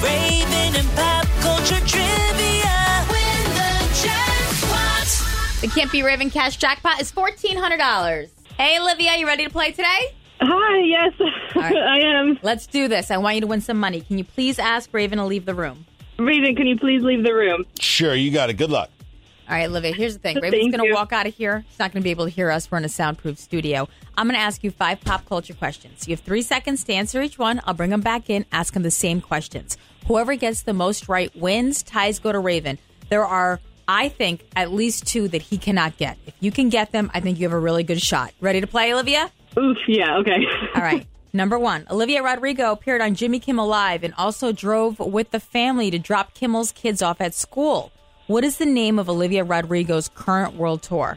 Raven and pop culture trivia. Win the jackpot. The Can't Be Raven cash jackpot is $1,400. Hey, Olivia, you ready to play today? Hi, yes, right. I am. Let's do this. I want you to win some money. Can you please ask Raven to leave the room? Raven, can you please leave the room? Sure, you got it. Good luck. All right, Olivia, here's the thing. Raven's Thank going to you. walk out of here. She's not going to be able to hear us. We're in a soundproof studio. I'm going to ask you 5 pop culture questions. You have 3 seconds to answer each one. I'll bring them back in, ask them the same questions. Whoever gets the most right wins. Ties go to Raven. There are, I think, at least 2 that he cannot get. If you can get them, I think you have a really good shot. Ready to play, Olivia? Oof, yeah, okay. All right. Number 1, Olivia Rodrigo appeared on Jimmy Kimmel Live and also drove with the family to drop Kimmel's kids off at school. What is the name of Olivia Rodrigo's current world tour?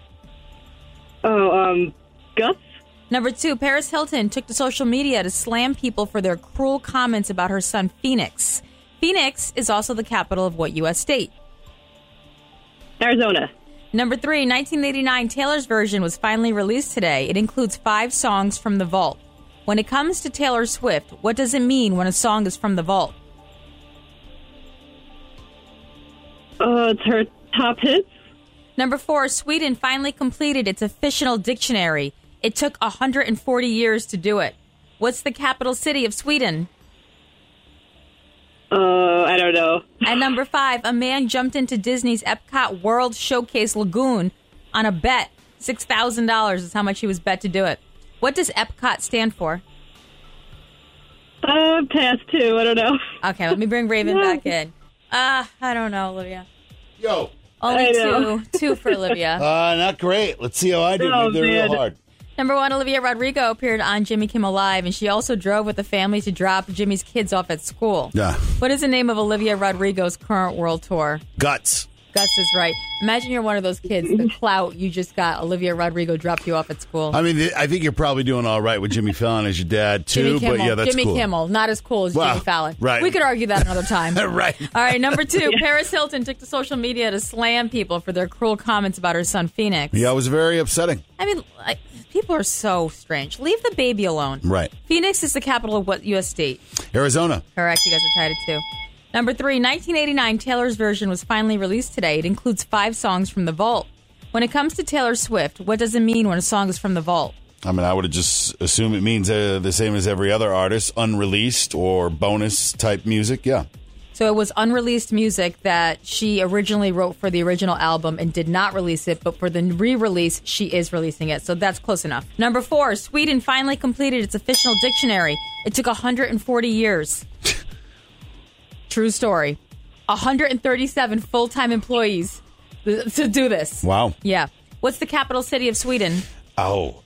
Gus? Number 2, Paris Hilton took to social media to slam people for their cruel comments about her son Phoenix. Phoenix is also the capital of what U.S. state? Arizona. Number 3, 1989 Taylor's version was finally released today. It includes 5 songs from the vault. When it comes to Taylor Swift, what does it mean when a song is from the vault? It's her top hits. Number 4, Sweden finally completed its official dictionary. It took 140 years to do it. What's the capital city of Sweden? I don't know. And number 5, a man jumped into Disney's Epcot World Showcase Lagoon on a bet. $6,000 is how much he was bet to do it. What does Epcot stand for? Pass 2, I don't know. Okay, let me bring Raven back in. I don't know, Olivia. Yo. Only I know. 2 for Olivia. Not great. Let's see how I do. Oh, Maybe they're real man. hard. Number 1, Olivia Rodrigo appeared on Jimmy Kimmel Live, and she also drove with the family to drop Jimmy's kids off at school. Yeah. What is the name of Olivia Rodrigo's current world tour? Guts. Gus is right. Imagine you're one of those kids, the clout you just got. Olivia Rodrigo dropped you off at school. I mean, I think you're probably doing all right with Jimmy Fallon as your dad, too. Jimmy Kimmel. But yeah, that's Jimmy cool. Kimmel, not as cool as Wow. Jimmy Fallon. Right. We could argue that another time. Right. All right, number 2, Paris Hilton took to social media to slam people for their cruel comments about her son Phoenix. Yeah, it was very upsetting. I mean, people are so strange. Leave the baby alone. Right. Phoenix is the capital of what U.S. state? Arizona. Correct. You guys are tied at 2. Number 3, 1989 Taylor's version was finally released today. It includes 5 songs from the vault. When it comes to Taylor Swift, what does it mean when a song is from the vault? I mean, I would have just assumed it means the same as every other artist, unreleased or bonus type music. Yeah. So it was unreleased music that she originally wrote for the original album and did not release it, but for the re-release, she is releasing it. So that's close enough. Number 4, Sweden finally completed its official dictionary. It took 140 years. True story. 137 full-time employees to do this. Wow. Yeah. What's the capital city of Sweden? Oh,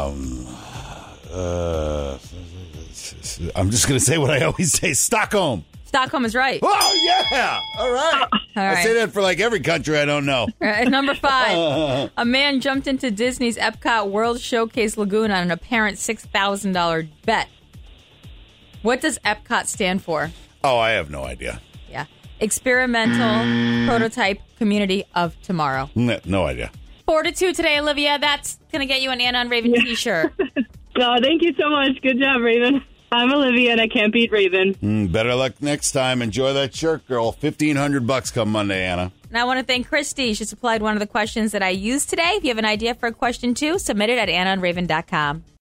I'm just going to say what I always say. Stockholm. Stockholm is right. Oh, yeah. All right. right. I say that for like every country I don't know. Number 5, a man jumped into Disney's Epcot World Showcase Lagoon on an apparent $6,000 bet. What does Epcot stand for? Oh, I have no idea. Yeah. Experimental Prototype Community of Tomorrow. No idea. 4-2 today, Olivia. That's going to get you an Anna and Raven t-shirt. Thank you so much. Good job, Raven. I'm Olivia, and I can't beat Raven. Better luck next time. Enjoy that shirt, girl. $1,500 come Monday, Anna. And I want to thank Christy. She supplied one of the questions that I used today. If you have an idea for a question, too, submit it at AnnaandRaven.com.